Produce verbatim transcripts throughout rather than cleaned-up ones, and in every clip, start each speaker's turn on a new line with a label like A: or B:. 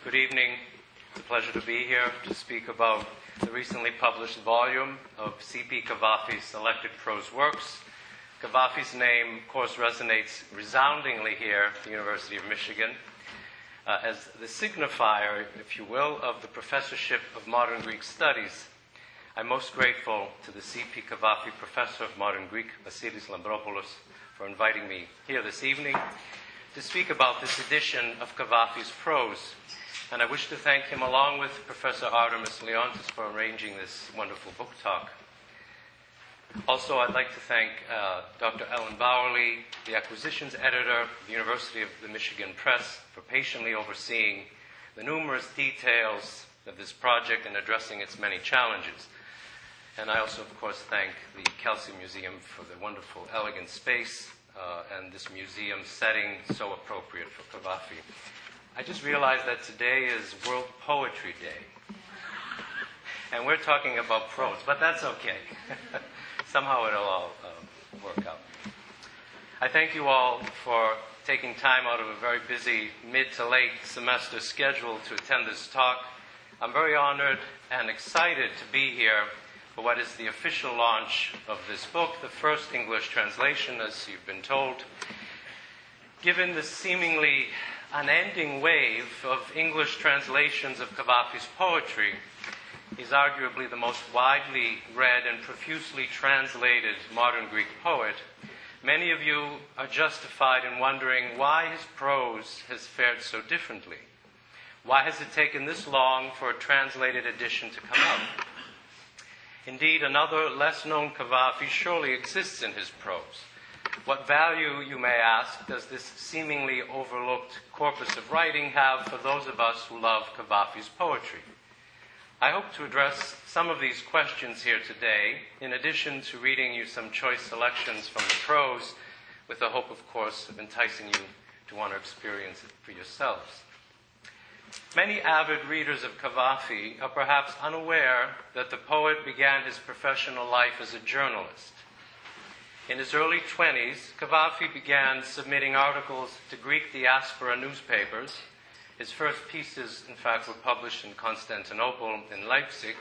A: Good evening. It's a pleasure to be here to speak about the recently published volume of C P Cavafy's selected prose works. Cavafy's name, of course, resonates resoundingly here at the University of Michigan uh, as the signifier, if you will, of the Professorship of Modern Greek Studies. I'm most grateful to the C P Cavafy Professor of Modern Greek, Vasilis Lambropoulos, for inviting me here this evening to speak about this edition of Cavafy's prose. And I wish to thank him, along with Professor Artemis Leontis, for arranging this wonderful book talk. Also, I'd like to thank uh, Doctor Ellen Bowerly, the acquisitions editor of the University of the Michigan Press, for patiently overseeing the numerous details of this project and addressing its many challenges. And I also, of course, thank the Kelsey Museum for the wonderful, elegant space uh, and this museum setting so appropriate for Cavafy. I just realized that today is World Poetry Day. And we're talking about prose, but that's okay. Somehow it'll all uh, work out. I thank you all for taking time out of a very busy mid to late semester schedule to attend this talk. I'm very honored and excited to be here for what is the official launch of this book, the first English translation, as you've been told. Given the seemingly unending wave of English translations of Cavafy's poetry, he's arguably the most widely read and profusely translated modern Greek poet. Many of you are justified in wondering why his prose has fared so differently. Why has it taken this long for a translated edition to come out? Indeed, another less-known Cavafy surely exists in his prose. What value, you may ask, does this seemingly overlooked corpus of writing have for those of us who love Cavafy's poetry? I hope to address some of these questions here today, in addition to reading you some choice selections from the prose, with the hope, of course, of enticing you to want to experience it for yourselves. Many avid readers of Cavafy are perhaps unaware that the poet began his professional life as a journalist. In his early twenties, Cavafy began submitting articles to Greek diaspora newspapers. His first pieces, in fact, were published in Constantinople and Leipzig.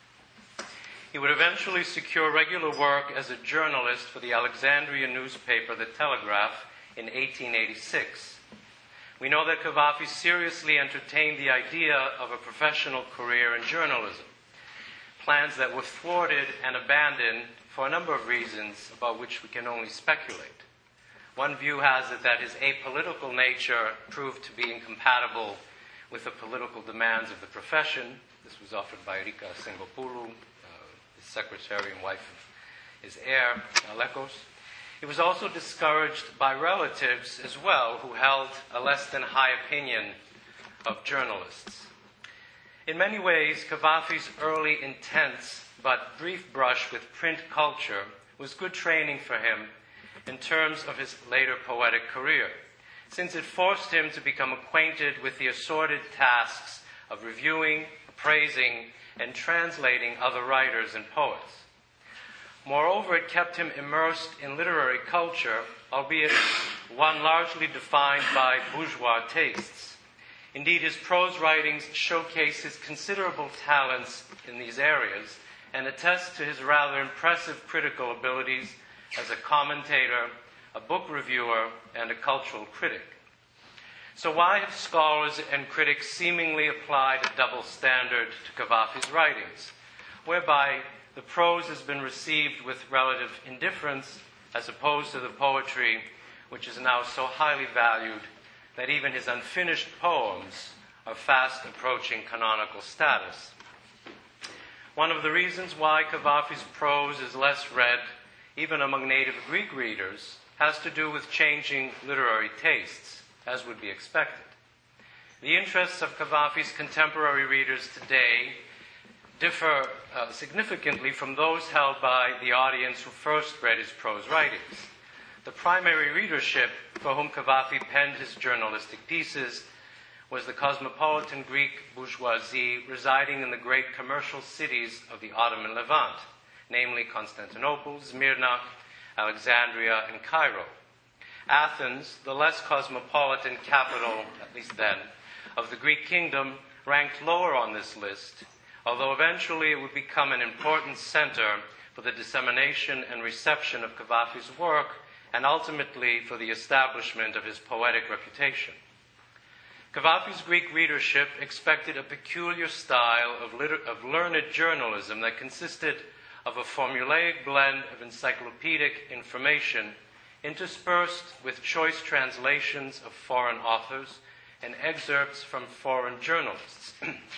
A: He would eventually secure regular work as a journalist for the Alexandrian newspaper, The Telegraph, in eighteen eighty-six. We know that Cavafy seriously entertained the idea of a professional career in journalism, plans that were thwarted and abandoned for a number of reasons about which we can only speculate. One view has it that his apolitical nature proved to be incompatible with the political demands of the profession. This was offered by Rika Sengopoulou, uh, his secretary and wife of his heir, Alekos. He was also discouraged by relatives as well, who held a less than high opinion of journalists. In many ways, Cavafy's early intense but brief brush with print culture was good training for him in terms of his later poetic career, since it forced him to become acquainted with the assorted tasks of reviewing, appraising, and translating other writers and poets. Moreover, it kept him immersed in literary culture, albeit one largely defined by bourgeois tastes. Indeed, his prose writings showcase his considerable talents in these areas and attest to his rather impressive critical abilities as a commentator, a book reviewer, and a cultural critic. So why have scholars and critics seemingly applied a double standard to Cavafy's writings, whereby the prose has been received with relative indifference as opposed to the poetry, which is now so highly valued that even his unfinished poems are fast approaching canonical status? One of the reasons why Cavafy's prose is less read, even among native Greek readers, has to do with changing literary tastes, as would be expected. The interests of Cavafy's contemporary readers today differ uh, significantly from those held by the audience who first read his prose writings. The primary readership for whom Cavafy penned his journalistic pieces was the cosmopolitan Greek bourgeoisie residing in the great commercial cities of the Ottoman Levant, namely Constantinople, Smyrna, Alexandria, and Cairo. Athens, the less cosmopolitan capital, at least then, of the Greek kingdom ranked lower on this list, although eventually it would become an important center for the dissemination and reception of Cavafy's work, and ultimately for the establishment of his poetic reputation. Cavafy's Greek readership expected a peculiar style of, liter- of learned journalism that consisted of a formulaic blend of encyclopedic information interspersed with choice translations of foreign authors and excerpts from foreign journalists.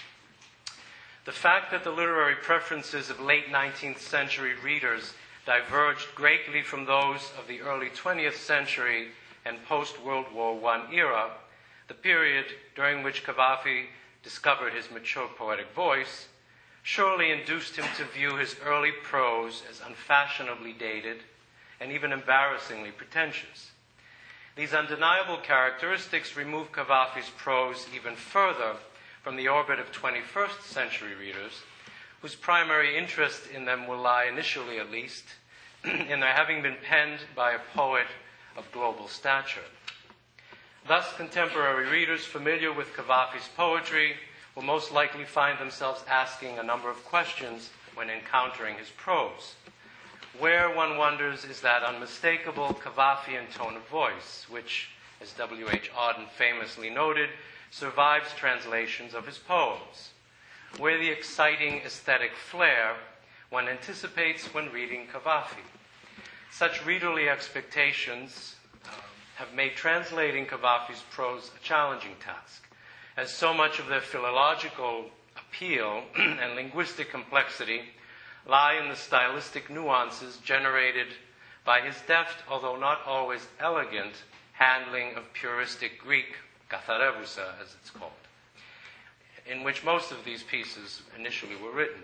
A: The fact that the literary preferences of late nineteenth century readers diverged greatly from those of the early twentieth century and post-World War One era, the period during which Cavafy discovered his mature poetic voice, surely induced him to view his early prose as unfashionably dated and even embarrassingly pretentious. These undeniable characteristics remove Cavafy's prose even further from the orbit of twenty-first century readers, whose primary interest in them will lie, initially at least, in their having been penned by a poet of global stature. Thus, contemporary readers familiar with Cavafy's poetry will most likely find themselves asking a number of questions when encountering his prose. Where, one wonders, is that unmistakable Cavafyan tone of voice, which, as W H Auden famously noted, survives translations of his poems? Where the exciting aesthetic flair one anticipates when reading Cavafy? Such readerly expectations uh, have made translating Cavafy's prose a challenging task, as so much of their philological appeal and linguistic complexity lie in the stylistic nuances generated by his deft, although not always elegant, handling of puristic Greek, katharevousa as it's called, in which most of these pieces initially were written.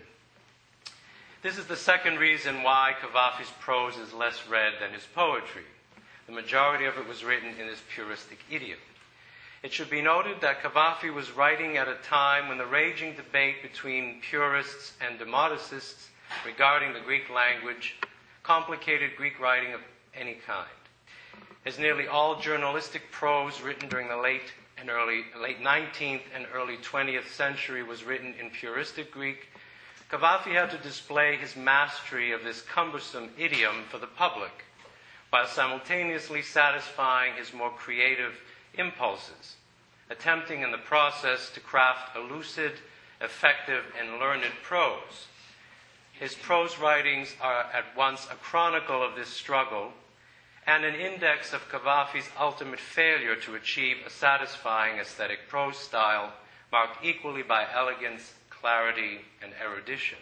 A: This is the second reason why Cavafy's prose is less read than his poetry. The majority of it was written in this puristic idiom. It should be noted that Cavafy was writing at a time when the raging debate between purists and demodicists regarding the Greek language complicated Greek writing of any kind. As nearly all journalistic prose written during the late and early late nineteenth and early twentieth century was written in puristic Greek, Cavafy had to display his mastery of this cumbersome idiom for the public, while simultaneously satisfying his more creative impulses, attempting in the process to craft a lucid, effective, and learned prose. His prose writings are at once a chronicle of this struggle and an index of Cavafy's ultimate failure to achieve a satisfying aesthetic prose style marked equally by elegance, clarity, and erudition.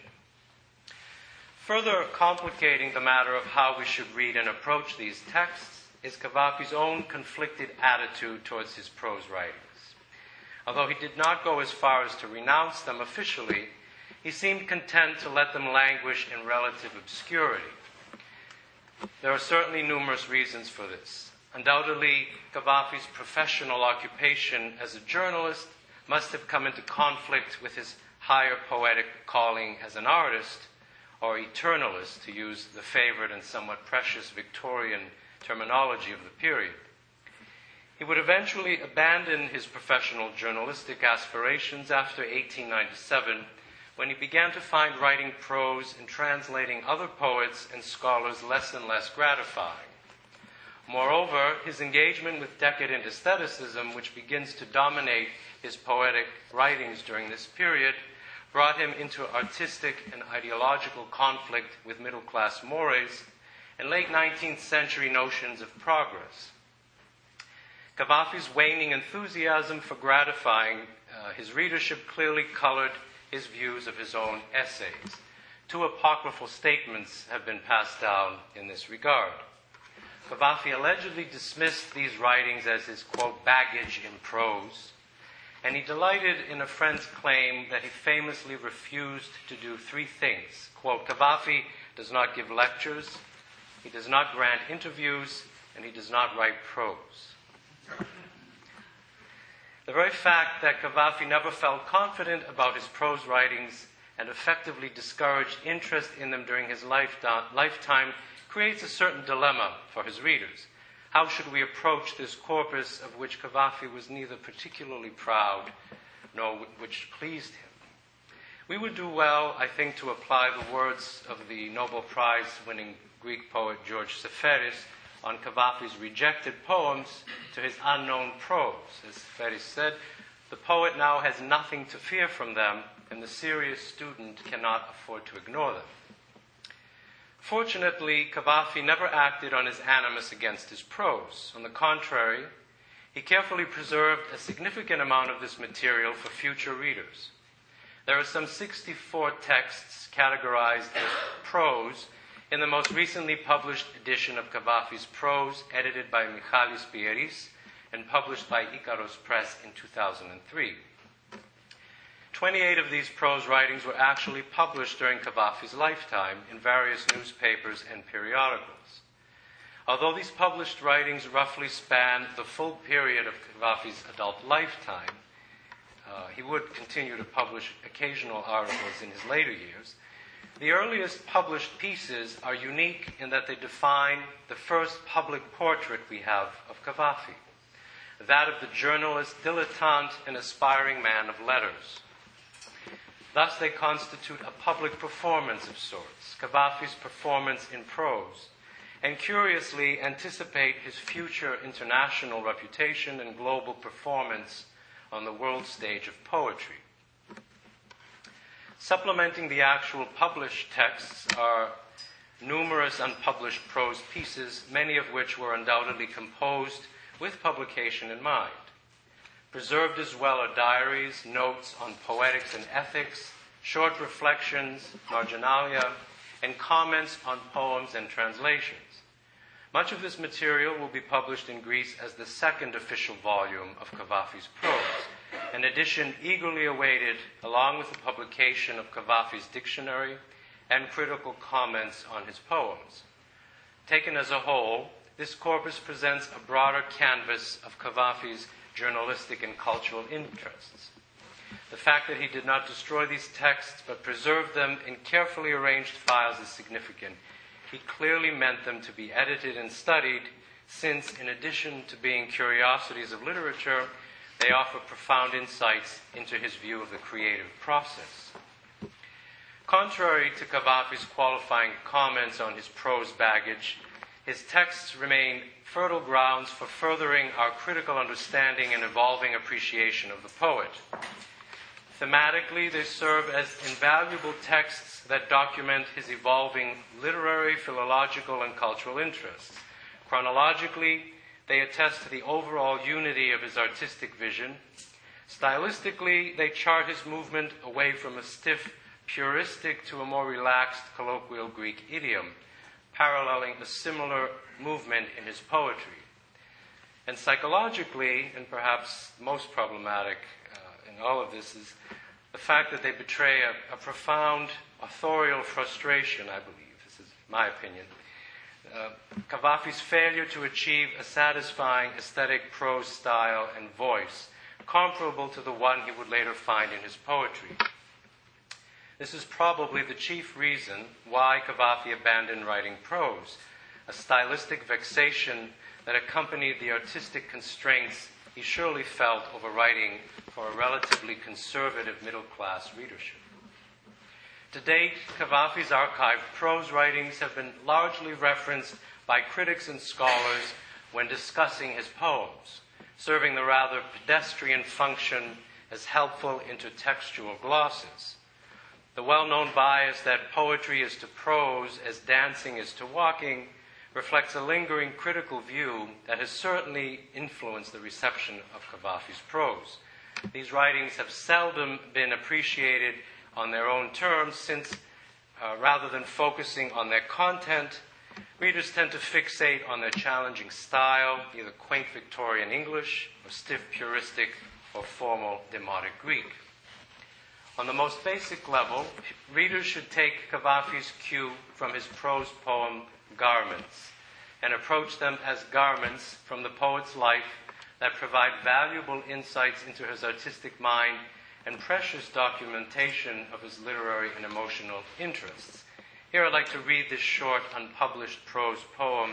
A: Further complicating the matter of how we should read and approach these texts is Cavafy's own conflicted attitude towards his prose writings. Although he did not go as far as to renounce them officially, he seemed content to let them languish in relative obscurity. There are certainly numerous reasons for this. Undoubtedly, Cavafy's professional occupation as a journalist must have come into conflict with his higher poetic calling as an artist, or eternalist, to use the favored and somewhat precious Victorian terminology of the period. He would eventually abandon his professional journalistic aspirations after eighteen ninety-seven, when he began to find writing prose and translating other poets and scholars less and less gratifying. Moreover, his engagement with decadent aestheticism, which begins to dominate his poetic writings during this period, brought him into artistic and ideological conflict with middle-class mores and late nineteenth century notions of progress. Cavafy's waning enthusiasm for gratifying uh, his readership clearly colored his views of his own essays. Two apocryphal statements have been passed down in this regard. Cavafy allegedly dismissed these writings as his, quote, baggage in prose, and he delighted in a friend's claim that he famously refused to do three things. Quote, Cavafy does not give lectures, he does not grant interviews, and he does not write prose. The very fact that Cavafy never felt confident about his prose writings and effectively discouraged interest in them during his lifetime creates a certain dilemma for his readers. how should we approach this corpus of which Cavafy was neither particularly proud nor which pleased him? We would do well, I think, to apply the words of the Nobel Prize-winning Greek poet George Seferis on Cavafy's rejected poems to his unknown prose. As Seferis said, the poet now has nothing to fear from them, and the serious student cannot afford to ignore them. Fortunately, Cavafy never acted on his animus against his prose. On the contrary, he carefully preserved a significant amount of this material for future readers. There are some sixty-four texts categorized as prose in the most recently published edition of Cavafy's prose, edited by Michalis Pieris and published by Ikaros Press in two thousand three. twenty-eight of these prose writings were actually published during Cavafy's lifetime in various newspapers and periodicals. Although these published writings roughly span the full period of Cavafy's adult lifetime, uh, he would continue to publish occasional articles in his later years. The earliest published pieces are unique in that they define the first public portrait we have of Cavafy, that of the journalist, dilettante, and aspiring man of letters. Thus, they constitute a public performance of sorts, Cavafy's performance in prose, and curiously anticipate his future international reputation and global performance on the world stage of poetry. Supplementing the actual published texts are numerous unpublished prose pieces, many of which were undoubtedly composed with publication in mind. Preserved as well are diaries, notes on poetics and ethics, short reflections, marginalia, and comments on poems and translations. Much of this material will be published in Greece as the second official volume of Cavafy's prose, an edition eagerly awaited along with the publication of Cavafy's dictionary and critical comments on his poems. Taken as a whole, this corpus presents a broader canvas of Cavafy's journalistic and cultural interests. The fact that he did not destroy these texts but preserved them in carefully arranged files is significant. He clearly meant them to be edited and studied, since, in addition to being curiosities of literature, they offer profound insights into his view of the creative process. Contrary to Cavafy's qualifying comments on his prose baggage, his texts remain fertile grounds for furthering our critical understanding and evolving appreciation of the poet. Thematically, they serve as invaluable texts that document his evolving literary, philological, and cultural interests. Chronologically, they attest to the overall unity of his artistic vision. Stylistically, they chart his movement away from a stiff, puristic to a more relaxed, colloquial Greek idiom, paralleling a similar movement in his poetry. And psychologically, and perhaps most problematic uh, in all of this, is the fact that they betray a, a profound authorial frustration, I believe. This is my opinion. Uh, Cavafy's failure to achieve a satisfying aesthetic prose style and voice comparable to the one he would later find in his poetry. This is probably the chief reason why Cavafy abandoned writing prose, a stylistic vexation that accompanied the artistic constraints he surely felt over writing for a relatively conservative middle-class readership. To date, Cavafy's archived prose writings have been largely referenced by critics and scholars when discussing his poems, serving the rather pedestrian function as helpful intertextual glosses. The well-known bias that poetry is to prose as dancing is to walking reflects a lingering critical view that has certainly influenced the reception of Cavafy's prose. These writings have seldom been appreciated on their own terms, since uh, rather than focusing on their content, readers tend to fixate on their challenging style, either quaint Victorian English or stiff puristic or formal demotic Greek. On the most basic level, readers should take Cavafy's cue from his prose poem Garments and approach them as garments from the poet's life that provide valuable insights into his artistic mind and precious documentation of his literary and emotional interests. Here I'd like to read this short, unpublished prose poem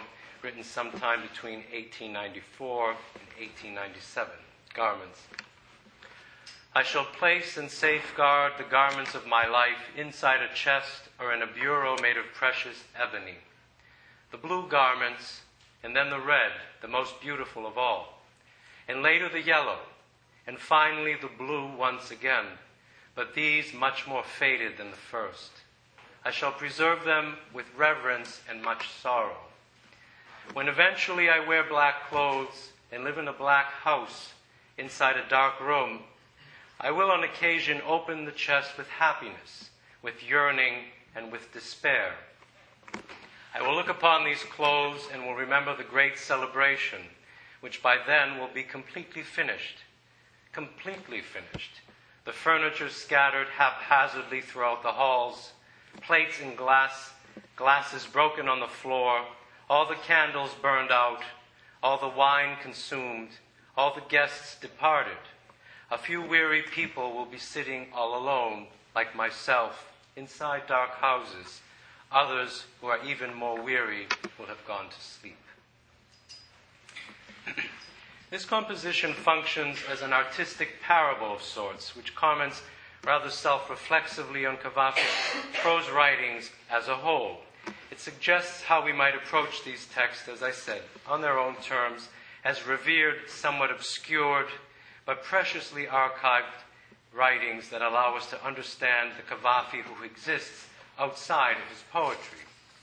A: written sometime between eighteen ninety-four and eighteen ninety-seven. Garments. I shall place and safeguard the garments of my life inside a chest or in a bureau made of precious ebony. The blue garments, and then the red, the most beautiful of all, and later the yellow, and finally the blue once again, but these much more faded than the first. I shall preserve them with reverence and much sorrow. When eventually I wear black clothes and live in a black house inside a dark room, I will on occasion open the chest with happiness, with yearning, and with despair. I will look upon these clothes and will remember the great celebration, which by then will be completely finished. Completely finished. The furniture scattered haphazardly throughout the halls, plates and glass, glasses broken on the floor, all the candles burned out, all the wine consumed, all the guests departed. A few weary people will be sitting all alone, like myself, inside dark houses. Others, who are even more weary, will have gone to sleep. This composition functions as an artistic parable of sorts, which comments rather self-reflexively on Cavafy's prose writings as a whole. It suggests how we might approach these texts, as I said, on their own terms, as revered, somewhat obscured, but preciously archived writings that allow us to understand the Cavafy who exists outside of his poetry.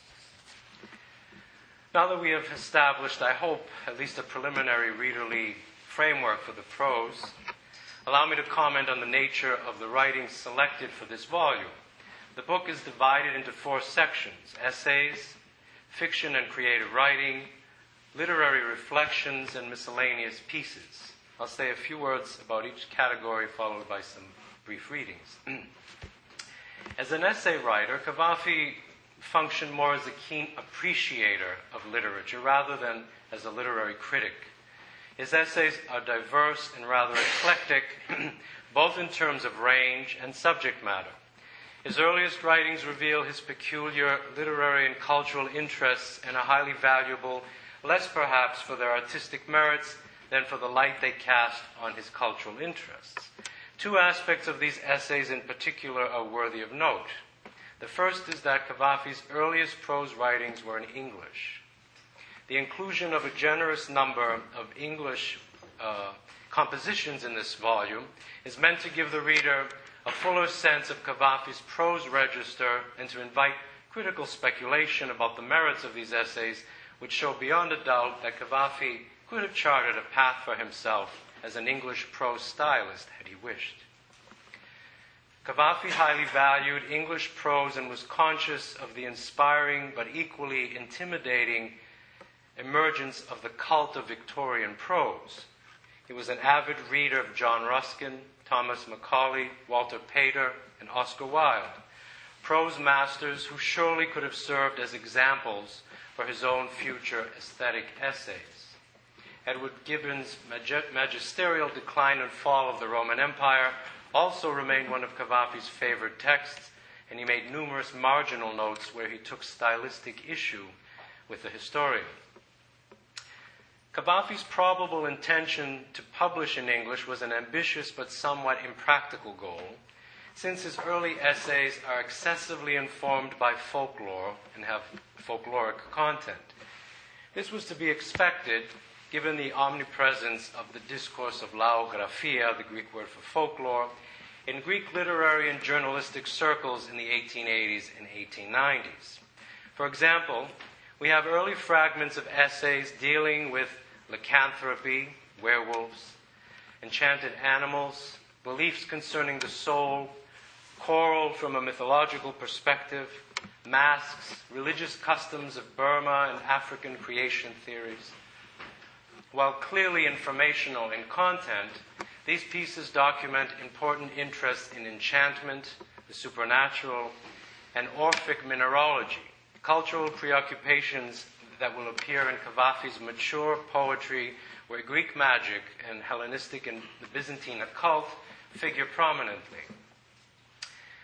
A: Now that we have established, I hope, at least a preliminary readerly framework for the prose, allow me to comment on the nature of the writings selected for this volume. The book is divided into four sections: essays, fiction and creative writing, literary reflections, and miscellaneous pieces. I'll say a few words about each category, followed by some brief readings. As an essay writer, Cavafy functioned more as a keen appreciator of literature rather than as a literary critic. His essays are diverse and rather eclectic, both in terms of range and subject matter. His earliest writings reveal his peculiar literary and cultural interests and are highly valuable, less perhaps for their artistic merits than for the light they cast on his cultural interests. Two aspects of these essays in particular are worthy of note. The first is that Cavafy's earliest prose writings were in English. The inclusion of a generous number of English uh, compositions in this volume is meant to give the reader a fuller sense of Cavafy's prose register and to invite critical speculation about the merits of these essays, which show beyond a doubt that Cavafy could have charted a path for himself as an English prose stylist had he wished. Cavafy highly valued English prose and was conscious of the inspiring but equally intimidating emergence of the cult of Victorian prose. He was an avid reader of John Ruskin, Thomas Macaulay, Walter Pater, and Oscar Wilde, prose masters who surely could have served as examples for his own future aesthetic essays. Edward Gibbon's magisterial Decline and Fall of the Roman Empire also remained one of Cavafy's favorite texts, and he made numerous marginal notes where he took stylistic issue with the historian. Cavafy's probable intention to publish in English was an ambitious but somewhat impractical goal, since his early essays are excessively informed by folklore and have folkloric content. This was to be expected, given the omnipresence of the discourse of laographia, the Greek word for folklore, in Greek literary and journalistic circles in the eighteen eighties and eighteen nineties. For example, we have early fragments of essays dealing with lycanthropy, werewolves, enchanted animals, beliefs concerning the soul, choral from a mythological perspective, masks, religious customs of Burma, and African creation theories. While clearly informational in content, these pieces document important interests in enchantment, the supernatural, and Orphic mineralogy, cultural preoccupations that will appear in Cavafy's mature poetry, where Greek magic and Hellenistic and the Byzantine occult figure prominently.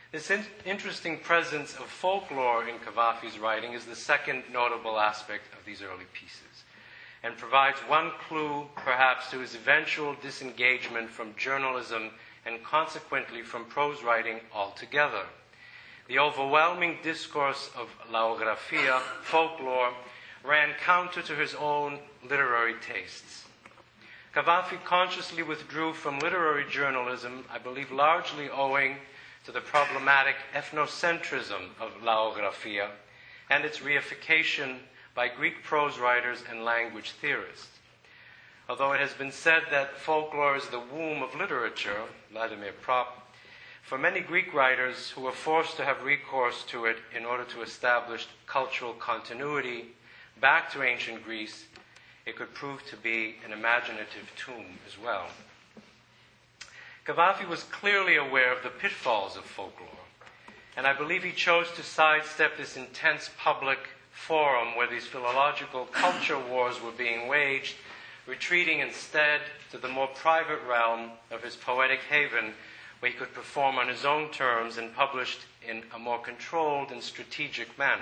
A: This in- interesting presence of folklore in Cavafy's writing is the second notable aspect of these early pieces, and provides one clue, perhaps, to his eventual disengagement from journalism and consequently from prose writing altogether. The overwhelming discourse of laografia, folklore, ran counter to his own literary tastes. Cavafy consciously withdrew from literary journalism, I believe largely owing to the problematic ethnocentrism of laografia and its reification by Greek prose writers and language theorists. Although it has been said that folklore is the womb of literature, Vladimir Prop, for many Greek writers who were forced to have recourse to it in order to establish cultural continuity back to ancient Greece, it could prove to be an imaginative tomb as well. Cavafy was clearly aware of the pitfalls of folklore, and I believe he chose to sidestep this intense public forum where these philological culture wars were being waged, retreating instead to the more private realm of his poetic haven, where he could perform on his own terms and published in a more controlled and strategic manner.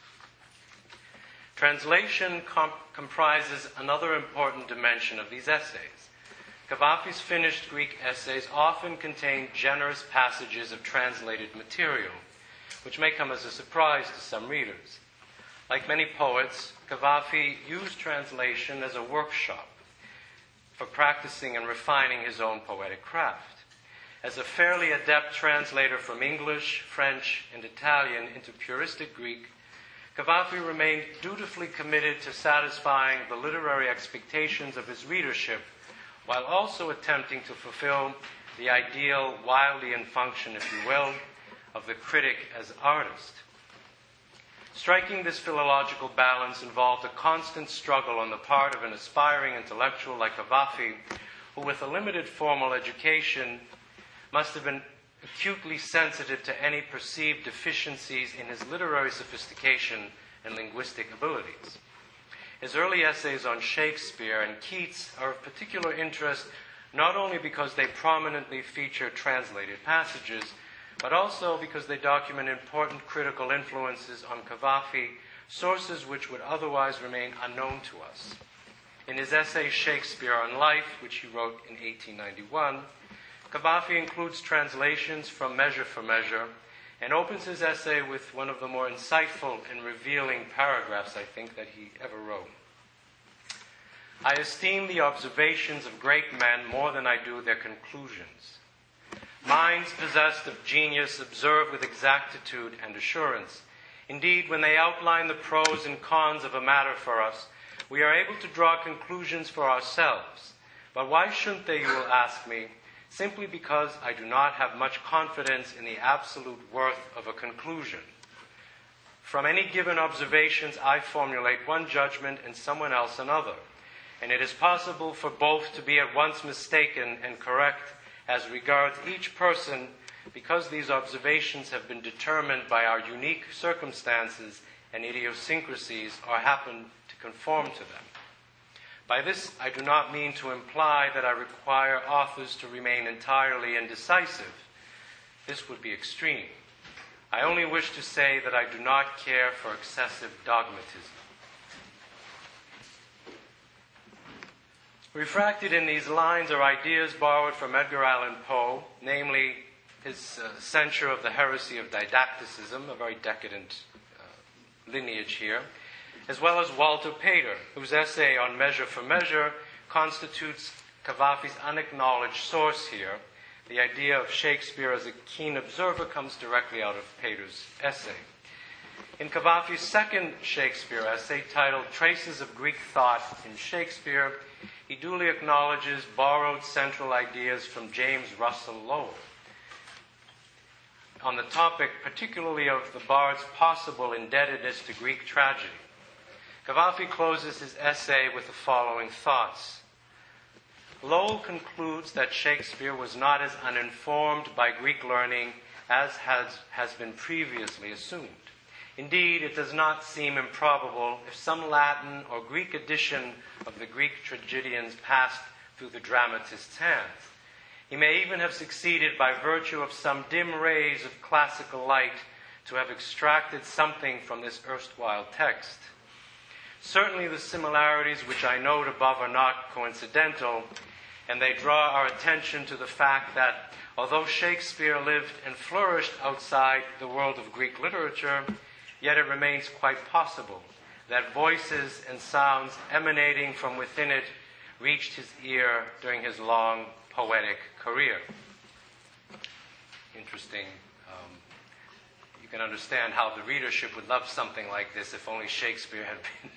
A: Translation comp- comprises another important dimension of these essays. Cavafy's finished Greek essays often contain generous passages of translated material, which may come as a surprise to some readers. Like many poets, Cavafy used translation as a workshop for practicing and refining his own poetic craft. As a fairly adept translator from English, French, and Italian into puristic Greek, Cavafy remained dutifully committed to satisfying the literary expectations of his readership, while also attempting to fulfill the ideal Wildean function, if you will, of the critic as artist. Striking this philological balance involved a constant struggle on the part of an aspiring intellectual like Cavafy, who with a limited formal education must have been acutely sensitive to any perceived deficiencies in his literary sophistication and linguistic abilities. His early essays on Shakespeare and Keats are of particular interest not only because they prominently feature translated passages, but also because they document important critical influences on Cavafy, sources which would otherwise remain unknown to us. In his essay Shakespeare on Life, which he wrote in eighteen ninety-one, Cavafy includes translations from Measure for Measure and opens his essay with one of the more insightful and revealing paragraphs, I think, that he ever wrote. I esteem the observations of great men more than I do their conclusions. Minds possessed of genius observe with exactitude and assurance. Indeed, when they outline the pros and cons of a matter for us, we are able to draw conclusions for ourselves. But why shouldn't they, you will ask me? Simply because I do not have much confidence in the absolute worth of a conclusion. From any given observations, I formulate one judgment and someone else another. And it is possible for both to be at once mistaken and correct as regards each person, because these observations have been determined by our unique circumstances and idiosyncrasies or happen to conform to them. By this, I do not mean to imply that I require authors to remain entirely indecisive. This would be extreme. I only wish to say that I do not care for excessive dogmatism. Refracted in these lines are ideas borrowed from Edgar Allan Poe, namely his uh, censure of the heresy of didacticism, a very decadent uh, lineage here, as well as Walter Pater, whose essay on Measure for Measure constitutes Cavafy's unacknowledged source here. The idea of Shakespeare as a keen observer comes directly out of Pater's essay. In Cavafy's second Shakespeare essay, titled Traces of Greek Thought in Shakespeare, he duly acknowledges borrowed central ideas from James Russell Lowell on the topic particularly of the bard's possible indebtedness to Greek tragedy. Cavafy closes his essay with the following thoughts. Lowell concludes that Shakespeare was not as uninformed by Greek learning as has, has been previously assumed. Indeed, it does not seem improbable if some Latin or Greek edition of the Greek tragedians passed through the dramatist's hands. He may even have succeeded by virtue of some dim rays of classical light to have extracted something from this erstwhile text. Certainly the similarities which I note above are not coincidental, and they draw our attention to the fact that although Shakespeare lived and flourished outside the world of Greek literature, yet it remains quite possible that voices and sounds emanating from within it reached his ear during his long poetic career. Interesting. Um, you can understand how the readership would love something like this if only Shakespeare had been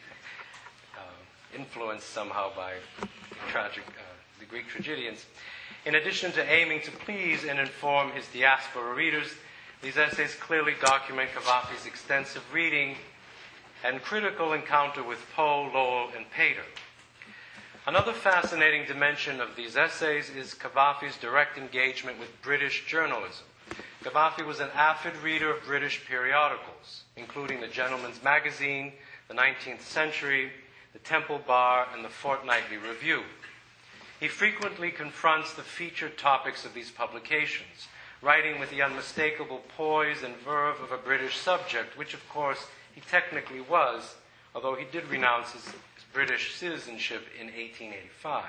A: uh, influenced somehow by tragic, uh, the Greek tragedians. In addition to aiming to please and inform his diaspora readers, these essays clearly document Cavafy's extensive reading and critical encounter with Poe, Lowell, and Pater. Another fascinating dimension of these essays is Cavafy's direct engagement with British journalism. Cavafy was an avid reader of British periodicals, including the Gentleman's Magazine, the nineteenth Century, the Temple Bar, and the Fortnightly Review. He frequently confronts the featured topics of these publications, writing with the unmistakable poise and verve of a British subject, which of course he technically was, although he did renounce his British citizenship in eighteen eighty-five.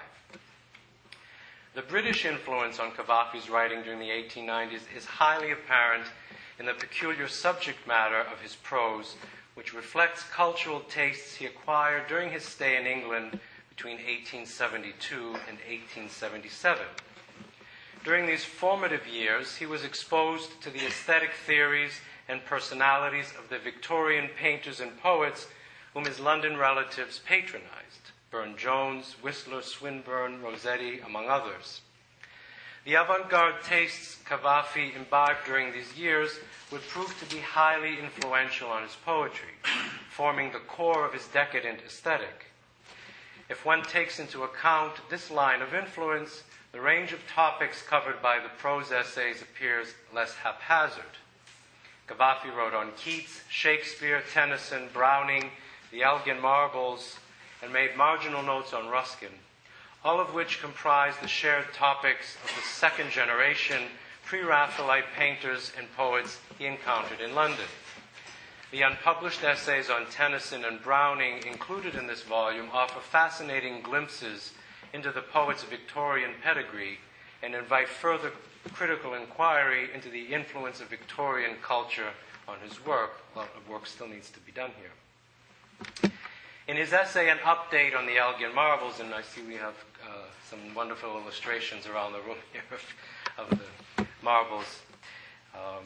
A: The British influence on Cavafy's writing during the eighteen nineties is highly apparent in the peculiar subject matter of his prose, which reflects cultural tastes he acquired during his stay in England between eighteen seventy-two and eighteen seventy-seven. During these formative years, he was exposed to the aesthetic theories and personalities of the Victorian painters and poets whom his London relatives patronized, Burne-Jones, Whistler, Swinburne, Rossetti, among others. The avant-garde tastes Cavafy imbibed during these years would prove to be highly influential on his poetry, forming the core of his decadent aesthetic. If one takes into account this line of influence, the range of topics covered by the prose essays appears less haphazard. Cavafy wrote on Keats, Shakespeare, Tennyson, Browning, the Elgin Marbles, and made marginal notes on Ruskin, all of which comprise the shared topics of the second generation pre-Raphaelite painters and poets he encountered in London. The unpublished essays on Tennyson and Browning included in this volume offer fascinating glimpses into the poet's Victorian pedigree and invite further critical inquiry into the influence of Victorian culture on his work. A lot of work still needs to be done here. In his essay, An Update on the Elgin Marbles, and I see we have uh, some wonderful illustrations around the room here of, of the marbles, um,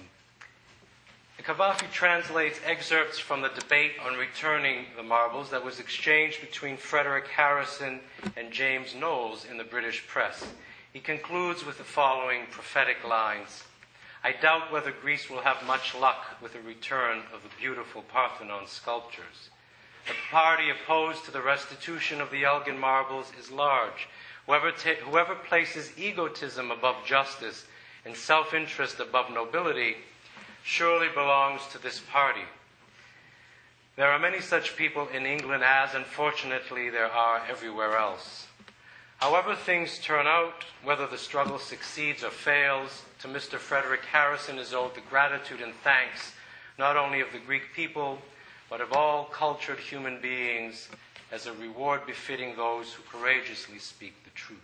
A: Cavafy translates excerpts from the debate on returning the marbles that was exchanged between Frederick Harrison and James Knowles in the British press. He concludes with the following prophetic lines: "I doubt whether Greece will have much luck with the return of the beautiful Parthenon sculptures. The party opposed to the restitution of the Elgin marbles is large. Whoever, ta- whoever places egotism above justice and self-interest above nobility surely belongs to this party. There are many such people in England as, unfortunately, there are everywhere else. However things turn out, whether the struggle succeeds or fails, to Mister Frederick Harrison is owed the gratitude and thanks not only of the Greek people, but of all cultured human beings, as a reward befitting those who courageously speak the truth."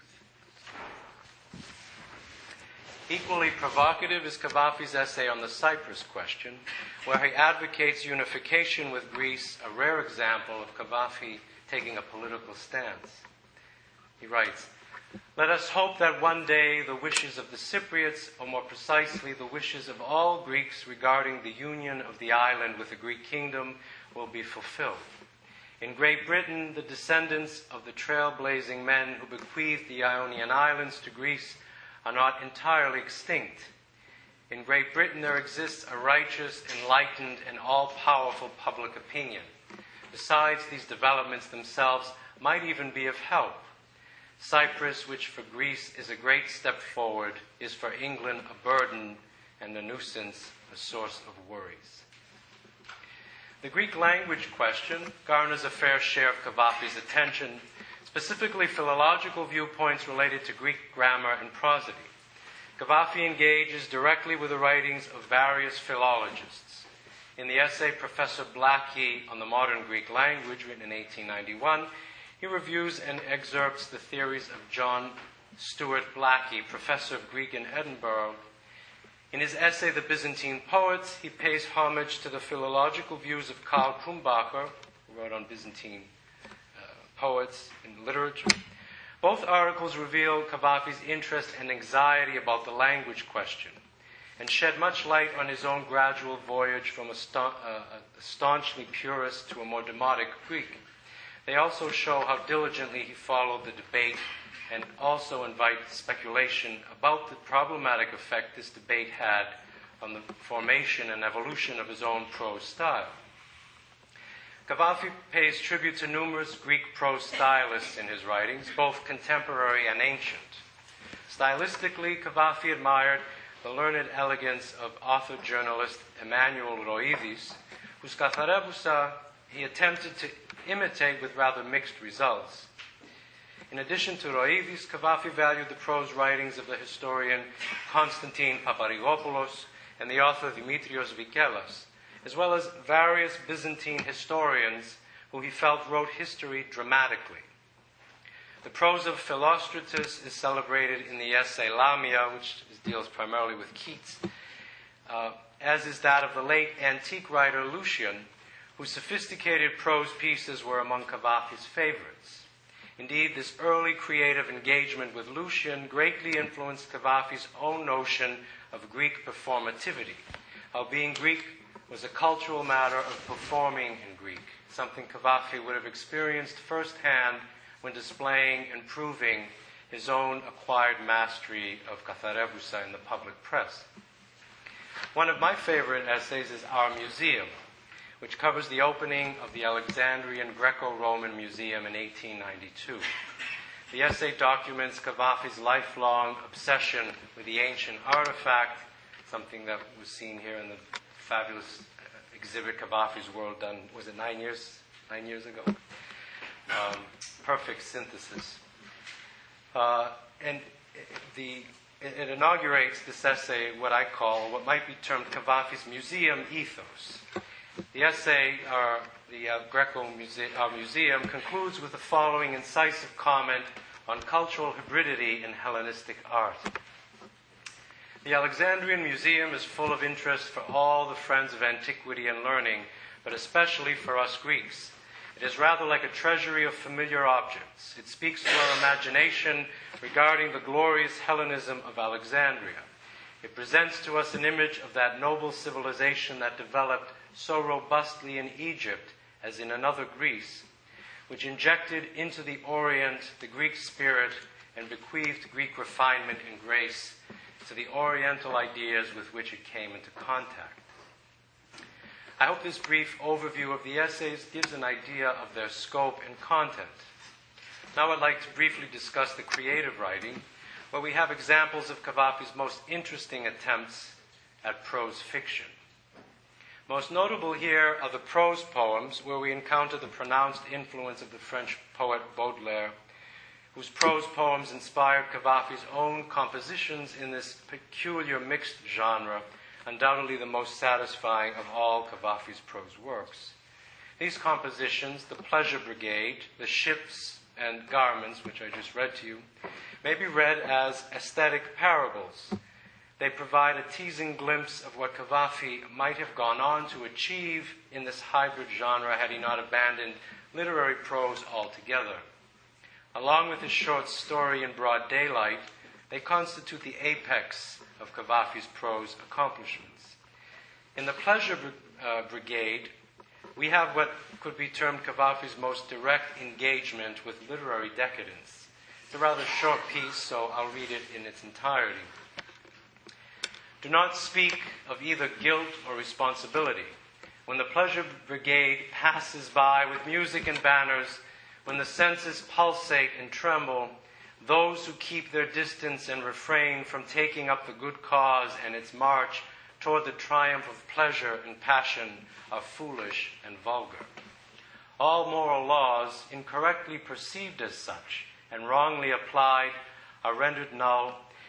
A: Equally provocative is Cavafy's essay on the Cyprus question, where he advocates unification with Greece, a rare example of Cavafy taking a political stance. He writes, "Let us hope that one day the wishes of the Cypriots, or more precisely the wishes of all Greeks regarding the union of the island with the Greek kingdom, will be fulfilled. In Great Britain, the descendants of the trailblazing men who bequeathed the Ionian Islands to Greece are not entirely extinct. In Great Britain there exists a righteous, enlightened, and all-powerful public opinion. Besides, these developments themselves might even be of help. Cyprus, which for Greece is a great step forward, is for England a burden and a nuisance, a source of worries." The Greek language question garners a fair share of Cavafy's attention, specifically philological viewpoints related to Greek grammar and prosody. Cavafy engages directly with the writings of various philologists. In the essay Professor Blackie on the Modern Greek Language, written in eighteen ninety-one, he reviews and excerpts the theories of John Stuart Blackie, professor of Greek in Edinburgh. In his essay The Byzantine Poets, he pays homage to the philological views of Karl Krumbacher, who wrote on Byzantine uh, poets and literature. Both articles reveal Cavafy's interest and anxiety about the language question and shed much light on his own gradual voyage from a, sta- uh, a staunchly purist to a more demotic Greek. They also show how diligently he followed the debate and also invite speculation about the problematic effect this debate had on the formation and evolution of his own prose style. Cavafy pays tribute to numerous Greek prose stylists in his writings, both contemporary and ancient. Stylistically, Cavafy admired the learned elegance of author-journalist Emmanuel Roidis, whose Katharevousa he attempted to imitate with rather mixed results. In addition to Roidis, Cavafy valued the prose writings of the historian Constantine Paparigopoulos and the author Dimitrios Vikelas, as well as various Byzantine historians who he felt wrote history dramatically. The prose of Philostratus is celebrated in the essay Lamia, which deals primarily with Keats, uh, as is that of the late antique writer Lucian, whose sophisticated prose pieces were among Cavafy's favorites. Indeed, this early creative engagement with Lucian greatly influenced Cavafy's own notion of Greek performativity, how being Greek was a cultural matter of performing in Greek, something Cavafy would have experienced firsthand when displaying and proving his own acquired mastery of Katharevousa in the public press. One of my favorite essays is Our Museum, which covers the opening of the Alexandrian Greco-Roman Museum in eighteen ninety-two. The essay documents Cavafy's lifelong obsession with the ancient artifact, something that was seen here in the fabulous exhibit Cavafy's World done, was it nine years, nine years ago? Um, perfect synthesis. Uh, and the, it inaugurates this essay, what I call, what might be termed Cavafy's museum ethos. The essay, or the uh, Greco Muse- uh, Museum, concludes with the following incisive comment on cultural hybridity in Hellenistic art. The Alexandrian Museum is full of interest for all the friends of antiquity and learning, but especially for us Greeks. It is rather like a treasury of familiar objects. It speaks to our imagination regarding the glorious Hellenism of Alexandria. It presents to us an image of that noble civilization that developed so robustly in Egypt as in another Greece, which injected into the Orient the Greek spirit and bequeathed Greek refinement and grace to the Oriental ideas with which it came into contact. I hope this brief overview of the essays gives an idea of their scope and content. Now I'd like to briefly discuss the creative writing, where we have examples of Cavafy's most interesting attempts at prose fiction. Most notable here are the prose poems, where we encounter the pronounced influence of the French poet Baudelaire, whose prose poems inspired Cavafy's own compositions in this peculiar mixed genre, undoubtedly the most satisfying of all Cavafy's prose works. These compositions, The Pleasure Brigade, The Ships and Garments, which I just read to you, may be read as aesthetic parables. They provide a teasing glimpse of what Cavafy might have gone on to achieve in this hybrid genre had he not abandoned literary prose altogether. Along with his short story In Broad Daylight, they constitute the apex of Cavafy's prose accomplishments. In The Pleasure uh, Brigade, we have what could be termed Cavafy's most direct engagement with literary decadence. It's a rather short piece, so I'll read it in its entirety. Do not speak of either guilt or responsibility. When the Pleasure Brigade passes by with music and banners, when the senses pulsate and tremble, those who keep their distance and refrain from taking up the good cause and its march toward the triumph of pleasure and passion are foolish and vulgar. All moral laws, incorrectly perceived as such and wrongly applied, are rendered null,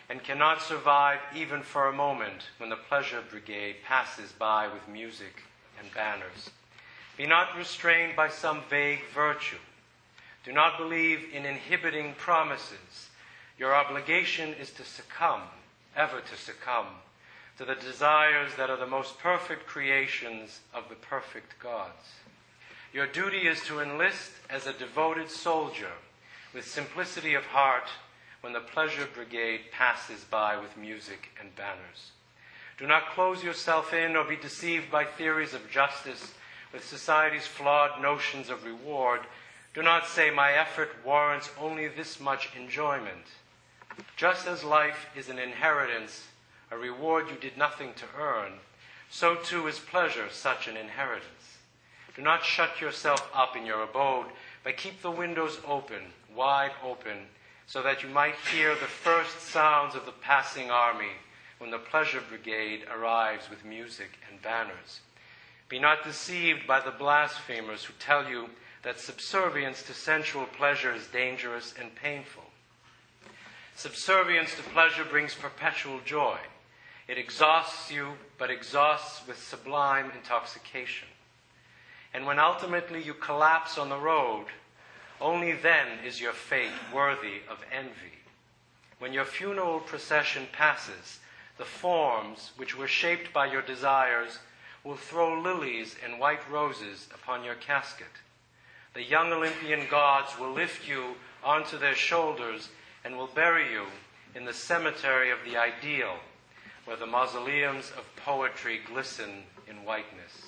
A: and cannot survive even for a moment when the pleasure brigade passes by with music and banners. Be not restrained by some vague virtue. Do not believe in inhibiting promises. Your obligation is to succumb, ever to succumb, to the desires that are the most perfect creations of the perfect gods. Your duty is to enlist as a devoted soldier with simplicity of heart when the pleasure brigade passes by with music and banners. Do not close yourself in or be deceived by theories of justice with society's flawed notions of reward. Do not say, my effort warrants only this much enjoyment. Just as life is an inheritance, a reward you did nothing to earn, so too is pleasure such an inheritance. Do not shut yourself up in your abode, but keep the windows open, wide open, so that you might hear the first sounds of the passing army when the pleasure brigade arrives with music and banners. Be not deceived by the blasphemers who tell you that subservience to sensual pleasure is dangerous and painful. Subservience to pleasure brings perpetual joy. It exhausts you, but exhausts with sublime intoxication. And when ultimately you collapse on the road, only then is your fate worthy of envy. When your funeral procession passes, the forms which were shaped by your desires will throw lilies and white roses upon your casket. The young Olympian gods will lift you onto their shoulders and will bury you in the cemetery of the ideal, where the mausoleums of poetry glisten in whiteness.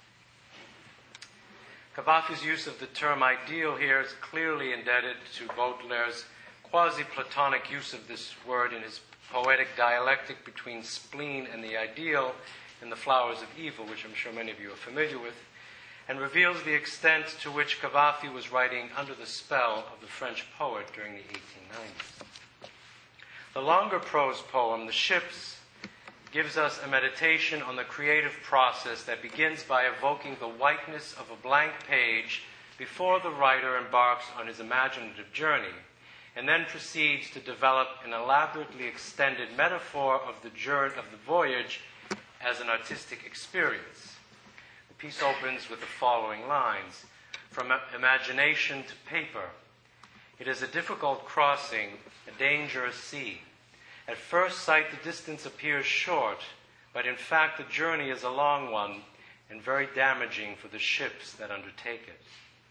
A: Cavafy's use of the term ideal here is clearly indebted to Baudelaire's quasi-Platonic use of this word in his poetic dialectic between spleen and the ideal in The Flowers of Evil, which I'm sure many of you are familiar with, and reveals the extent to which Cavafy was writing under the spell of the French poet during the eighteen nineties. The longer prose poem, The Ships, gives us a meditation on the creative process that begins by evoking the whiteness of a blank page before the writer embarks on his imaginative journey, and then proceeds to develop an elaborately extended metaphor of the journey of the voyage as an artistic experience. The piece opens with the following lines: "From imagination to paper, it is a difficult crossing, a dangerous sea. At first sight, the distance appears short, but in fact the journey is a long one and very damaging for the ships that undertake it."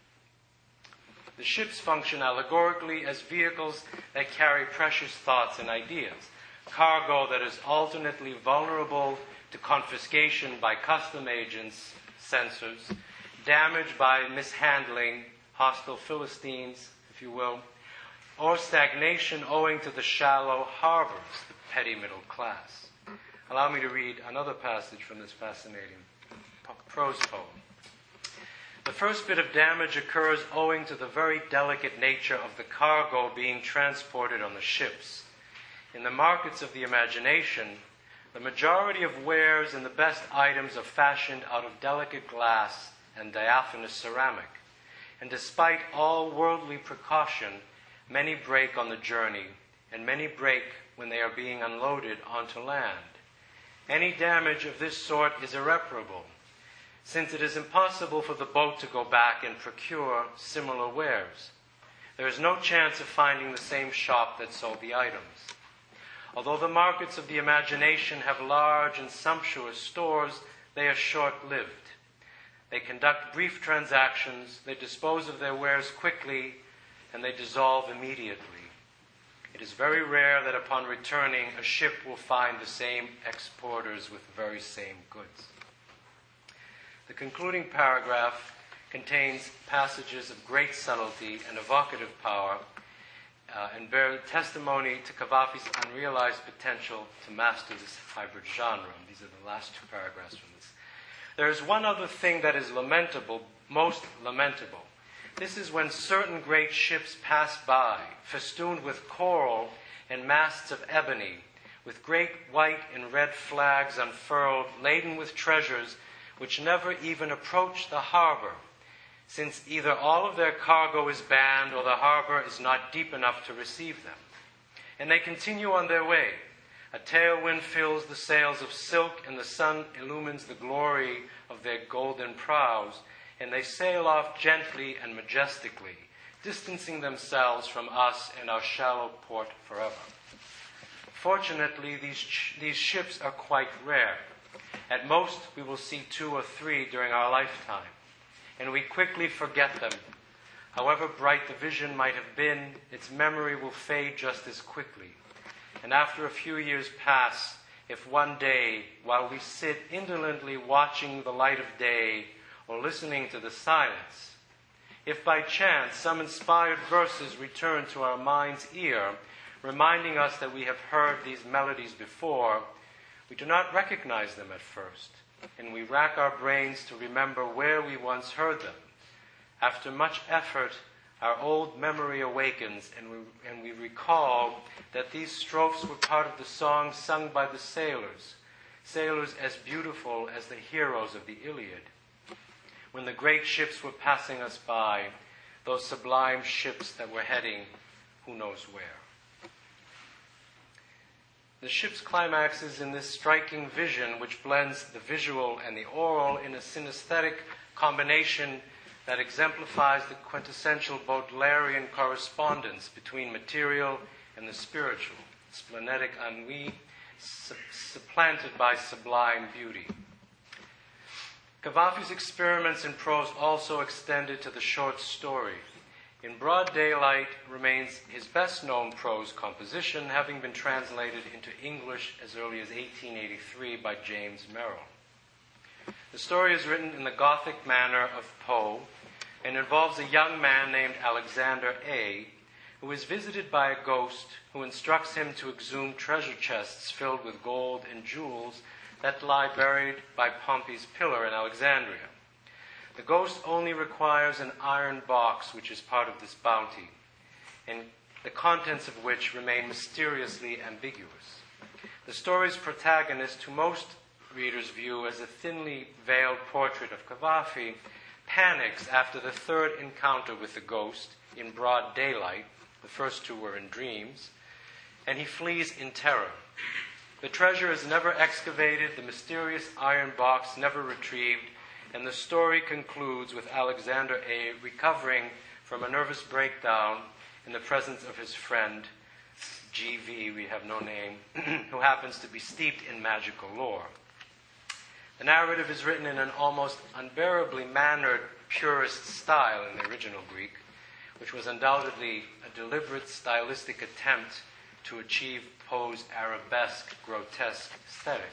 A: The ships function allegorically as vehicles that carry precious thoughts and ideas, cargo that is alternately vulnerable to confiscation by custom agents, censors, damaged by mishandling, hostile Philistines, if you will, or stagnation owing to the shallow harbors, the petty middle class. Allow me to read another passage from this fascinating prose poem. The first bit of damage occurs owing to the very delicate nature of the cargo being transported on the ships. In the markets of the imagination, the majority of wares and the best items are fashioned out of delicate glass and diaphanous ceramic, and despite all worldly precaution, many break on the journey, and many break when they are being unloaded onto land. Any damage of this sort is irreparable, since it is impossible for the boat to go back and procure similar wares. There is no chance of finding the same shop that sold the items. Although the markets of the imagination have large and sumptuous stores, they are short-lived. They conduct brief transactions, they dispose of their wares quickly, and they dissolve immediately. It is very rare that upon returning, a ship will find the same exporters with the very same goods. The concluding paragraph contains passages of great subtlety and evocative power, uh, and bear testimony to Cavafy's unrealized potential to master this hybrid genre. These are the last two paragraphs from this. There is one other thing that is lamentable, most lamentable. This is when certain great ships pass by, festooned with coral and masts of ebony, with great white and red flags unfurled, laden with treasures which never even approach the harbor, since either all of their cargo is banned or the harbor is not deep enough to receive them. and they continue on their way. A tailwind fills the sails of silk, and the sun illumines the glory of their golden prows, and they sail off gently and majestically, distancing themselves from us and our shallow port forever. Fortunately, these, ch- these ships are quite rare. At most, we will see two or three during our lifetime, and we quickly forget them. However bright the vision might have been, its memory will fade just as quickly. And after a few years pass, if one day, while we sit indolently watching the light of day or listening to the silence, if by chance some inspired verses return to our mind's ear, reminding us that we have heard these melodies before, we do not recognize them at first, and we rack our brains to remember where we once heard them. After much effort, our old memory awakens, and we, and we recall that these strophes were part of the song sung by the sailors, sailors as beautiful as the heroes of the Iliad. When the great ships were passing us by, those sublime ships that were heading who knows where. The ship's climax is in this striking vision which blends the visual and the oral in a synesthetic combination that exemplifies the quintessential Baudelairean correspondence between material and the spiritual, splenetic ennui su- supplanted by sublime beauty. Cavafy's experiments in prose also extended to the short story. In Broad Daylight remains his best-known prose composition, having been translated into English as early as eighteen eighty-three by James Merrill. The story is written in the Gothic manner of Poe and involves a young man named Alexander A., who is visited by a ghost who instructs him to exhume treasure chests filled with gold and jewels that lie buried by Pompey's pillar in Alexandria. The ghost only requires an iron box, which is part of this bounty, and the contents of which remain mysteriously ambiguous. The story's protagonist, who most readers view as a thinly veiled portrait of Cavafy, panics after the third encounter with the ghost in broad daylight. The first two were in dreams, and he flees in terror. The treasure is never excavated, the mysterious iron box never retrieved, and the story concludes with Alexander A. recovering from a nervous breakdown in the presence of his friend, G V, we have no name, who happens to be steeped in magical lore. The narrative is written in an almost unbearably mannered purist style in the original Greek, which was undoubtedly a deliberate stylistic attempt to achieve Poe's arabesque, grotesque aesthetic.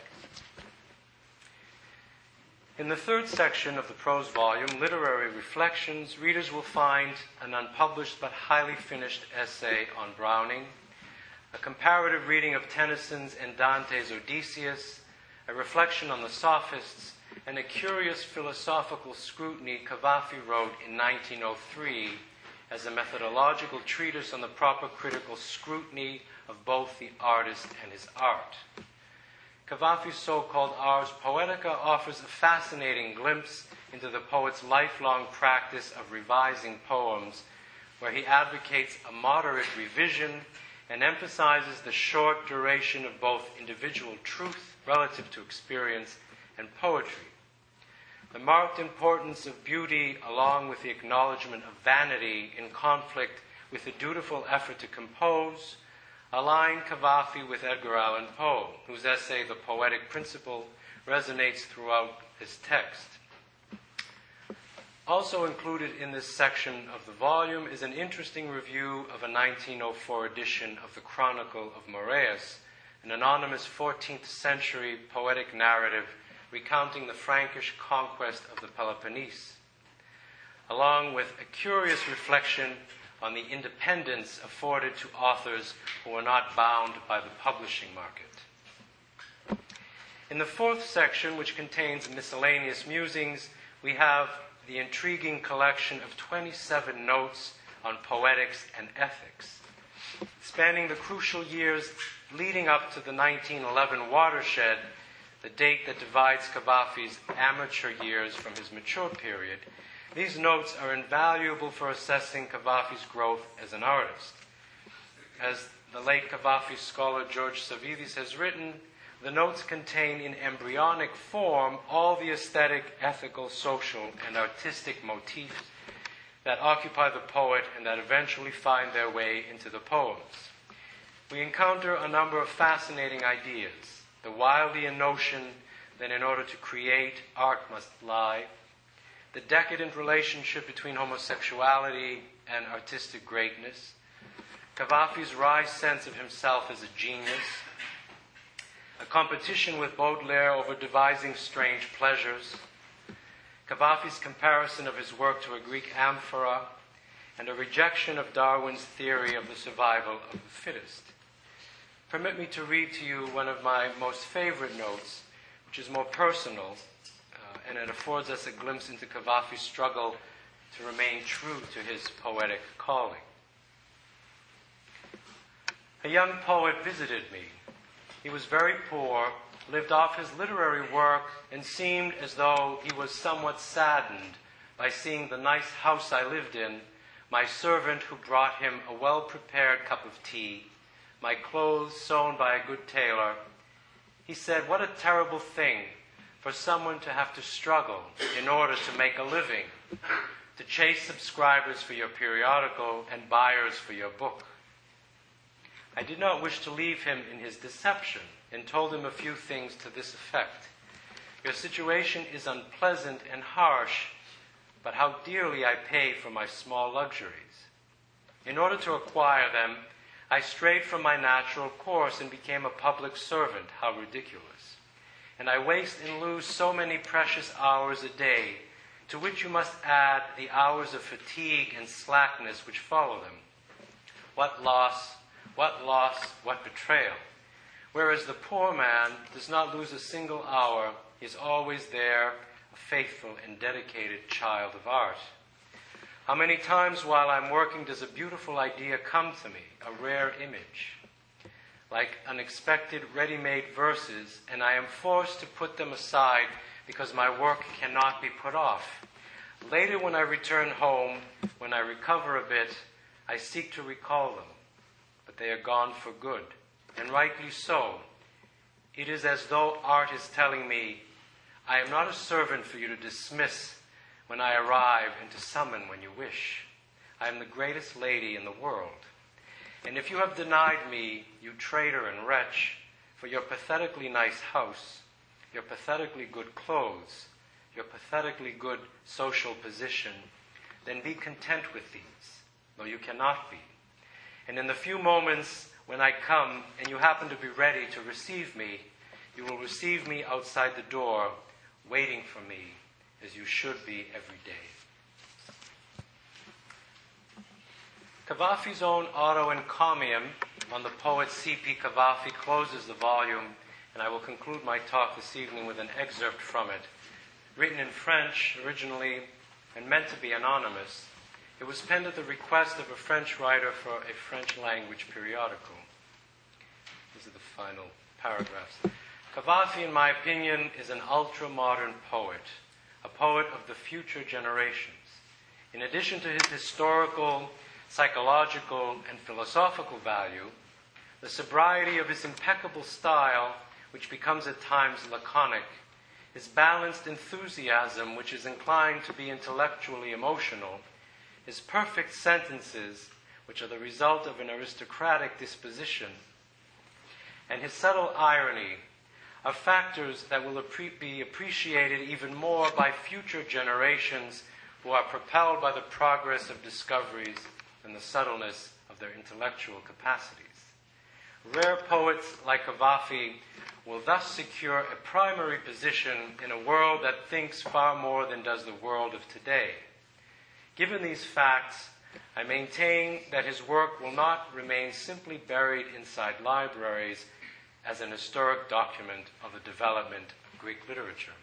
A: In the third section of the prose volume, Literary Reflections, readers will find an unpublished but highly finished essay on Browning, a comparative reading of Tennyson's and Dante's Odysseus, a reflection on the Sophists, and a curious philosophical scrutiny Cavafy wrote in nineteen oh three as a methodological treatise on the proper critical scrutiny of both the artist and his art. Cavafy's so-called Ars Poetica offers a fascinating glimpse into the poet's lifelong practice of revising poems, where he advocates a moderate revision and emphasizes the short duration of both individual truth relative to experience and poetry. The marked importance of beauty, along with the acknowledgement of vanity in conflict with the dutiful effort to compose, align Cavafy with Edgar Allan Poe, whose essay, The Poetic Principle, resonates throughout his text. Also included in this section of the volume is an interesting review of a nineteen oh four edition of the Chronicle of Moreas, an anonymous fourteenth century poetic narrative recounting the Frankish conquest of the Peloponnese, along with a curious reflection on the independence afforded to authors who are not bound by the publishing market. In the fourth section, which contains miscellaneous musings, we have the intriguing collection of twenty-seven notes on poetics and ethics. Spanning the crucial years leading up to the nineteen eleven watershed, the date that divides Cavafy's amateur years from his mature period, these notes are invaluable for assessing Cavafy's growth as an artist. As the late Cavafy scholar George Savvidis has written, the notes contain in embryonic form all the aesthetic, ethical, social, and artistic motifs that occupy the poet and that eventually find their way into the poems. We encounter a number of fascinating ideas. The Wildean notion that in order to create, art must lie. The decadent relationship between homosexuality and artistic greatness. Cavafy's wry sense of himself as a genius. A competition with Baudelaire over devising strange pleasures. Cavafy's comparison of his work to a Greek amphora, and a rejection of Darwin's theory of the survival of the fittest. Permit me to read to you one of my most favorite notes, which is more personal, uh, and it affords us a glimpse into Cavafy's struggle to remain true to his poetic calling. A young poet visited me. He was very poor, lived off his literary work, and seemed as though he was somewhat saddened by seeing the nice house I lived in, my servant who brought him a well-prepared cup of tea, my clothes sewn by a good tailor. He said, "What a terrible thing for someone to have to struggle in order to make a living, to chase subscribers for your periodical and buyers for your book." I did not wish to leave him in his deception and told him a few things to this effect. Your situation is unpleasant and harsh, but how dearly I pay for my small luxuries. In order to acquire them, I strayed from my natural course and became a public servant. How ridiculous. And I waste and lose so many precious hours a day, to which you must add the hours of fatigue and slackness which follow them. What loss, what loss, what betrayal. Whereas the poor man does not lose a single hour, he is always there, a faithful and dedicated child of art. How many times while I'm working does a beautiful idea come to me, a rare image, like unexpected ready-made verses, and I am forced to put them aside because my work cannot be put off. Later when I return home, when I recover a bit, I seek to recall them, but they are gone for good, and rightly so. It is as though art is telling me, I am not a servant for you to dismiss when I arrive and to summon when you wish. I am the greatest lady in the world. And if you have denied me, you traitor and wretch, for your pathetically nice house, your pathetically good clothes, your pathetically good social position, then be content with these, though you cannot be. And in the few moments when I come and you happen to be ready to receive me, you will receive me outside the door, waiting for me, as you should be every day. Cavafy's own auto-encomium on the poet C P Cavafy closes the volume, and I will conclude my talk this evening with an excerpt from it. Written in French originally and meant to be anonymous, it was penned at the request of a French writer for a French-language periodical. These are the final paragraphs. Cavafy, in my opinion, is an ultra-modern poet, a poet of the future generations. In addition to his historical, psychological, and philosophical value, the sobriety of his impeccable style, which becomes at times laconic, his balanced enthusiasm, which is inclined to be intellectually emotional, his perfect sentences, which are the result of an aristocratic disposition, and his subtle irony are factors that will appre- be appreciated even more by future generations who are propelled by the progress of discoveries and the subtleness of their intellectual capacities. Rare poets like Cavafy will thus secure a primary position in a world that thinks far more than does the world of today. Given these facts, I maintain that his work will not remain simply buried inside libraries as an historic document of the development of Greek literature.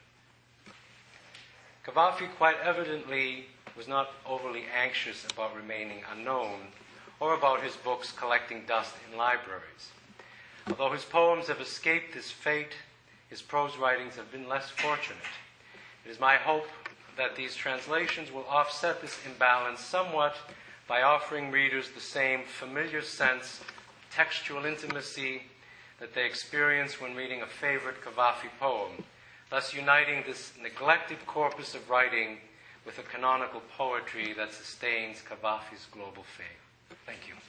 A: Cavafy quite evidently was not overly anxious about remaining unknown or about his books collecting dust in libraries. Although his poems have escaped this fate, his prose writings have been less fortunate. It is my hope that these translations will offset this imbalance somewhat by offering readers the same familiar sense of textual intimacy that they experience when reading a favorite Cavafy poem, thus uniting this neglected corpus of writing with a canonical poetry that sustains Cavafy's global fame. Thank you.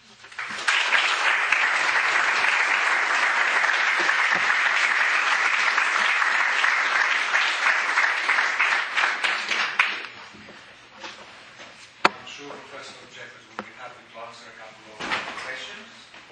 B: I'm sure Professor Jeffers will be happy to answer a couple of questions.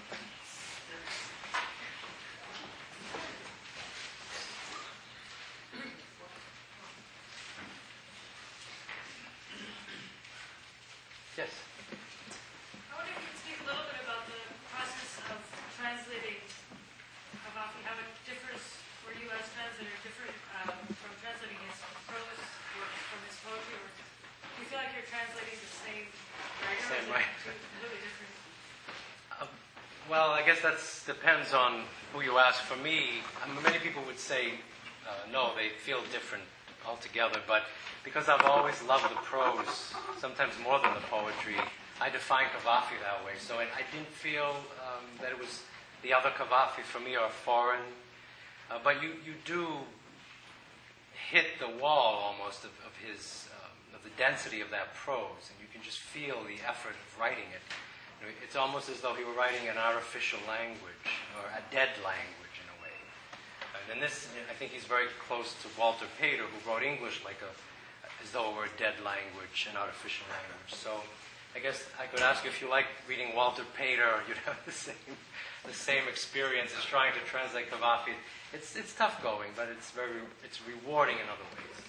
A: Yes.
C: I wonder if you could speak a little bit about the process of translating Cavafy, how it differs for you as translator, different um, from translating his prose work from his poetry, or do you feel like you're translating the same writer?
A: Same
C: or is it
A: writer.
C: two completely different?
A: Um, well, I guess that depends on who you ask. For me, I mean, many people would say uh, no, they feel different altogether, but because I've always loved the prose, sometimes more than the poetry, I define Cavafy that way. So I, I didn't feel um, that it was the other Cavafy for me or foreign. Uh, but you, you do hit the wall almost of, of his um, of the density of that prose, and you can just feel the effort of writing it. You know, it's almost as though he were writing an artificial language or a dead language in a way. And in this, I think he's very close to Walter Pater, who wrote English like a as though it were a dead language, an artificial language. So I guess I could ask you if you like reading Walter Pater, you'd have the same the same experience as trying to translate Cavafy. It's it's tough going, but it's very it's rewarding in other ways.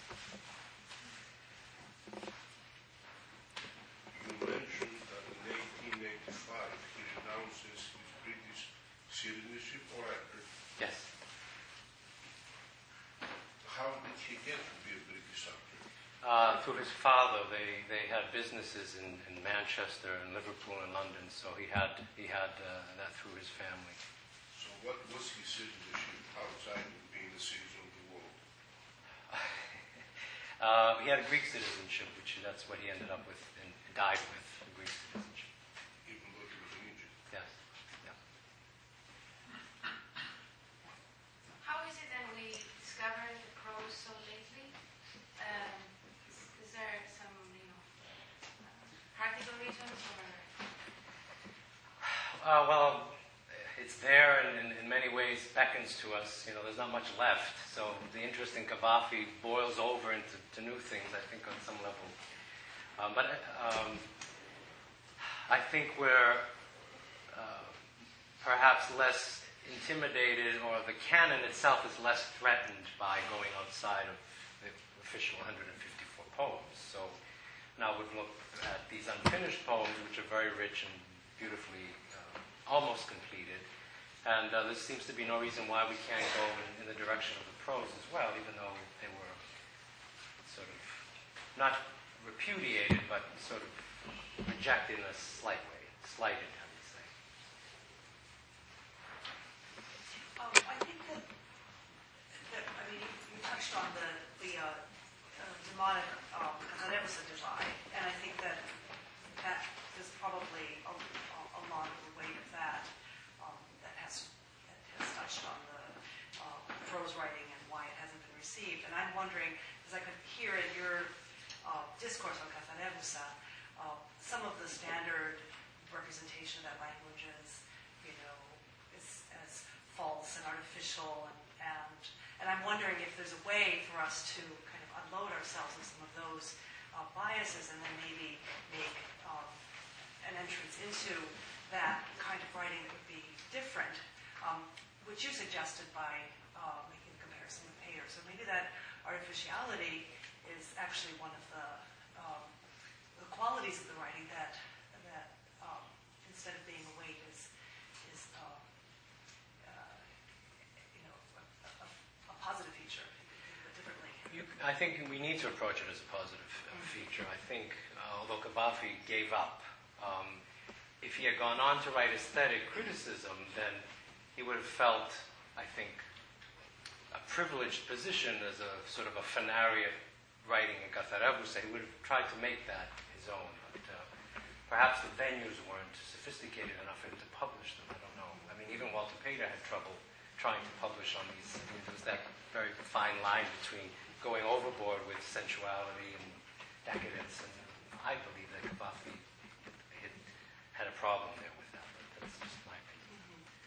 D: You mentioned that in eighteen eighty-five he renounces his British citizenship or actor.
A: Yes.
D: How did he get to be a British actor?
A: Uh, through his father, they, they had businesses in, in Manchester and Liverpool and London, so he had he had uh, that through his family.
D: So what was his citizenship outside of being a citizen of the world?
A: uh, he had a Greek citizenship, which that's what he ended up with and died with, the Greek citizenship.
D: Even though he was in Egypt?
A: Yes. Yeah.
E: How is it that we discovered the prose so lately? Um, is, is there some, you know, practical reasons or?
A: Uh, well, it's there and in, in many ways beckons to us. You know, there's not much left. So the interest in Cavafy boils over into to new things, I think, on some level. Um, but um, I think we're uh, perhaps less intimidated, or the canon itself is less threatened by going outside of the official one hundred fifty-four poems. So now we've looked at these unfinished poems, which are very rich and beautifully uh, almost completed. And uh, there seems to be no reason why we can't go in, in the direction of the prose as well, even though they were sort of not repudiated, but sort of rejected in a slight way, slighted, I would say.
F: Um, I think that, that, I mean, you, you touched on the, the uh, uh, demonic um, Kazarevsa divide, and I think that that is probably a, a lot of the weight of that um, that has that has touched on the uh, prose writing and why it hasn't been received. And I'm wondering, as I could hear in your uh, discourse on Kazarevsa, uh, some of the standard representation of that language is, you know, is as false and artificial, and, and and I'm wondering if there's a way for us to kind of unload ourselves of some of those uh, biases, and then maybe make um, an entrance into that kind of writing that would be different, um, which you suggested by uh, making the comparison with Pater. So maybe that artificiality is actually one of the, um, the qualities of the writing that that um, instead of being a weight is is uh, uh, you know a, a, a positive feature, but differently.
A: You, I think we need to approach it as a positive uh, feature. I think, uh, although Cavafy gave up, um, if he had gone on to write aesthetic criticism, then he would have felt, I think, a privileged position as a sort of a fanaria writing in Cazarevsa. He would have tried to make that his own, but uh, perhaps the venues weren't sophisticated enough for him to publish them. I don't know. mean, even Walter Pater had trouble trying to publish on these. I mean, there was that very fine line between going overboard with sensuality and decadence, and I believe that Cavafy had, had a problem there with that, but that's just my opinion.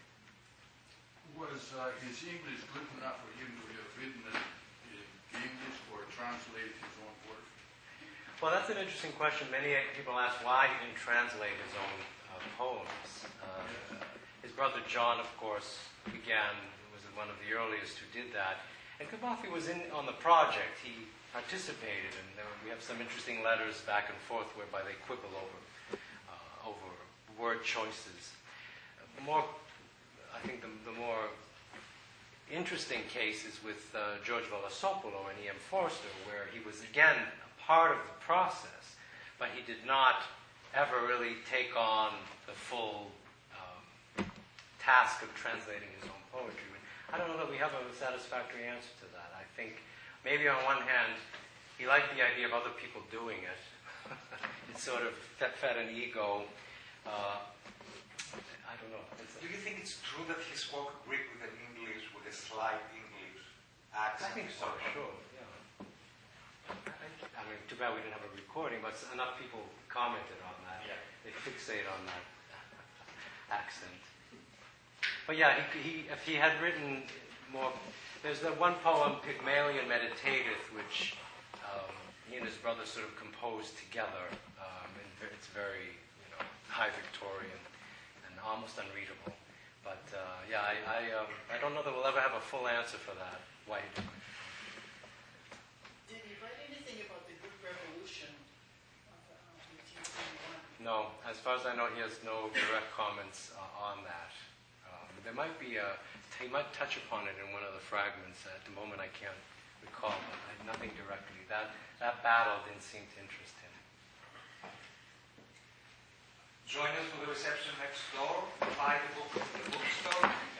G: Was uh, his English good enough for him to have written it in English or translated his own work?
A: Well, that's an interesting question. Many people ask why he didn't translate his own uh, poems. Uh, his brother John, of course, began, was one of the earliest who did that. And Cavafy was in on the project. He participated, and there were, we have some interesting letters back and forth whereby they quibble over uh, over word choices. The more, I think, the, the more interesting case is with uh, George Velasopolo and E M Forster, where he was again a part of the process, but he did not ever really take on the full um, task of translating his own poetry. I don't know that we have a satisfactory answer to that. I think maybe on one hand, he liked the idea of other people doing it. It sort of fed an ego. Uh, I don't know. It's
B: Do you think it's true that he spoke Greek with an English, with a slight English accent?
A: I think so, sure. Yeah. I mean, too bad we didn't have a recording, but enough people commented on that.
B: Yeah.
A: They fixate on that accent. But yeah, he, he, if he had written more, there's that one poem, Pygmalion Meditateth, which um, he and his brother sort of composed together. Um, and it's very, you know, high Victorian and almost unreadable. But uh, yeah, I, I, um, I don't know that we'll ever have a full answer for that. Why he didn't.
H: Did he write anything about the Greek Revolution of uh, eighteen twenty-one?
A: No, as far as I know, he has no direct comments uh, on that. There might be a, he might touch upon it in one of the fragments. At the moment I can't recall, but I, nothing directly. That, that battle didn't seem to interest him.
B: Join us for the reception next door. Buy the book at the bookstore.